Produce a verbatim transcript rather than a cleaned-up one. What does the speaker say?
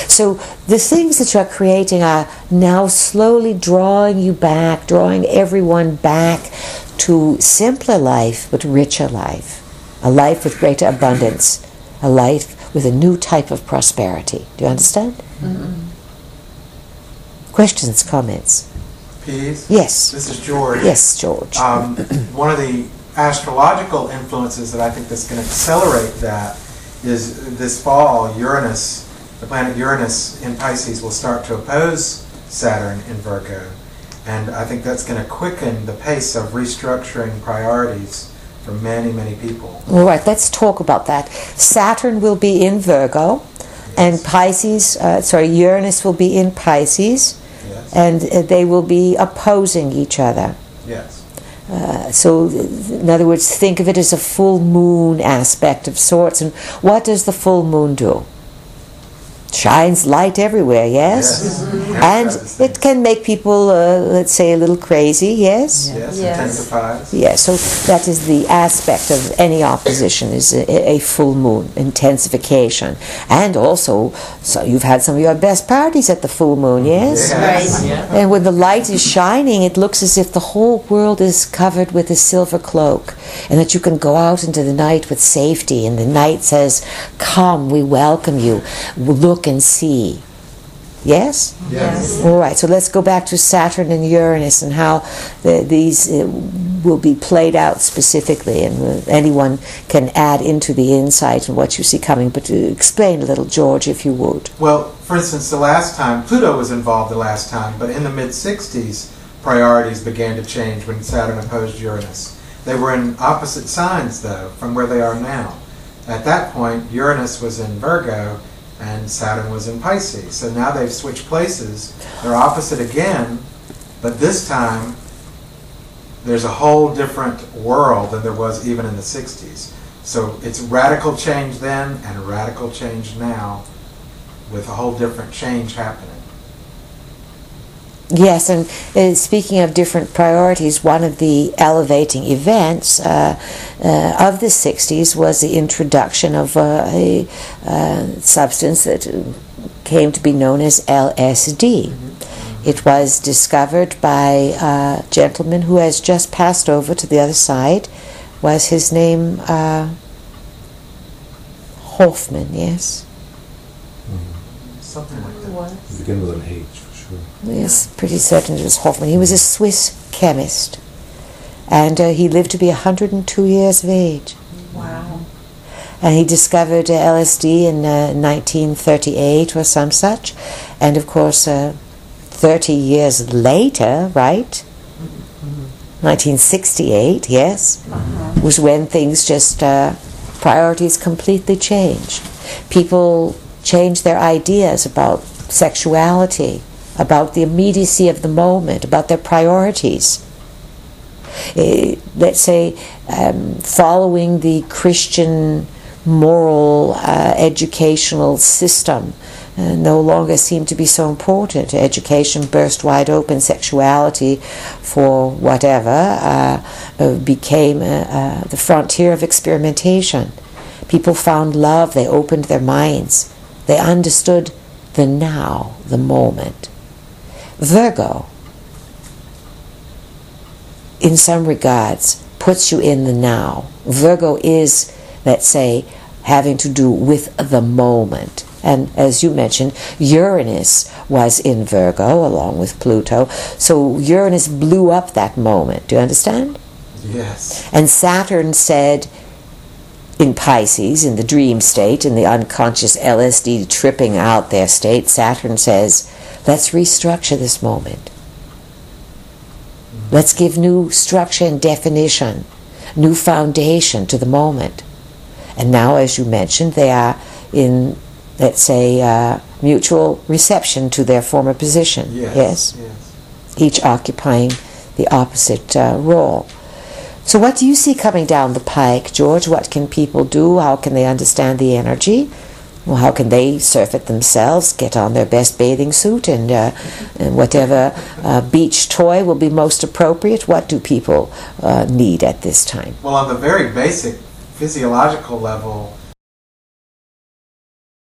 So the things that you're creating are now slowly drawing you back, drawing everyone back to simpler life, but richer life. A life with greater abundance. A life with a new type of prosperity. Do you understand? Mm-hmm. Questions, comments? Please? Yes. This is George. Yes, George. Um, one of the astrological influences that I think that's going to accelerate that is this fall, Uranus, the planet Uranus in Pisces will start to oppose Saturn in Virgo. And I think that's going to quicken the pace of restructuring priorities for many, many people. All right, let's talk about that. Saturn will be in Virgo, yes. and Pisces, uh, sorry, Uranus will be in Pisces, yes. and uh, they will be opposing each other. Yes. Uh, so, in other words, think of it as a full moon aspect of sorts. And what does the full moon do? Shines light everywhere, yes? Yes. Mm-hmm. And it can make people, uh, let's say, a little crazy, yes? Yes, yes. intensifies. Yes, so that is the aspect of any opposition, is a, a full moon, intensification. And also, so you've had some of your best parties at the full moon, yes? Yes. Right. Yeah. And when the light is shining, it looks as if the whole world is covered with a silver cloak, and that you can go out into the night with safety, and the night says, "Come, we welcome you. Look and see." Yes? Yes. All right, so let's go back to Saturn and Uranus and how the, these uh, will be played out specifically, and uh, anyone can add into the insight and what you see coming. But to explain a little, George, if you would. Well, for instance, the last time, Pluto was involved the last time, but in the mid sixties, priorities began to change when Saturn opposed Uranus. They were in opposite signs, though, from where they are now. At that point, Uranus was in Virgo, and Saturn was in Pisces. So now they've switched places. They're opposite again, but this time there's a whole different world than there was even in the sixties. So it's radical change then and a radical change now, with a whole different change happening. Yes, and uh, speaking of different priorities, one of the elevating events uh, uh, of the sixties was the introduction of uh, a uh, substance that came to be known as L S D. Mm-hmm. It was discovered by a gentleman who has just passed over to the other side. Was his name uh, Hoffman, yes? Mm-hmm. Something like that. What? It began with an H. Yes, pretty certain it was Hoffman. He was a Swiss chemist, and uh, he lived to be one hundred two years of age. Wow. And he discovered uh, L S D in uh, nineteen thirty-eight or some such, and of course uh, thirty years later, right? Mm-hmm. nineteen sixty-eight, yes, uh-huh. was when things just, uh, priorities completely changed. People changed their ideas about sexuality, about the immediacy of the moment, about their priorities. Uh, let's say um, following the Christian moral uh, educational system uh, no longer seemed to be so important. Education burst wide open. Sexuality, for whatever, uh, uh, became uh, uh, the frontier of experimentation. People found love, they opened their minds, they understood the now, the moment. Virgo, in some regards, puts you in the now. Virgo is, let's say, having to do with the moment. And as you mentioned, Uranus was in Virgo along with Pluto. So Uranus blew up that moment. Do you understand? Yes. And Saturn said, in Pisces, in the dream state, in the unconscious L S D tripping out their state, Saturn says, let's restructure this moment. Let's give new structure and definition, new foundation to the moment. And now, as you mentioned, they are in, let's say, uh, mutual reception to their former position. Yes. Yes? Yes. Each occupying the opposite uh, role. So what do you see coming down the pike, George? What can people do? How can they understand the energy? Well, how can they surf it themselves, get on their best bathing suit, and, uh, and whatever uh, beach toy will be most appropriate? What do people uh, need at this time? Well, on the very basic physiological level,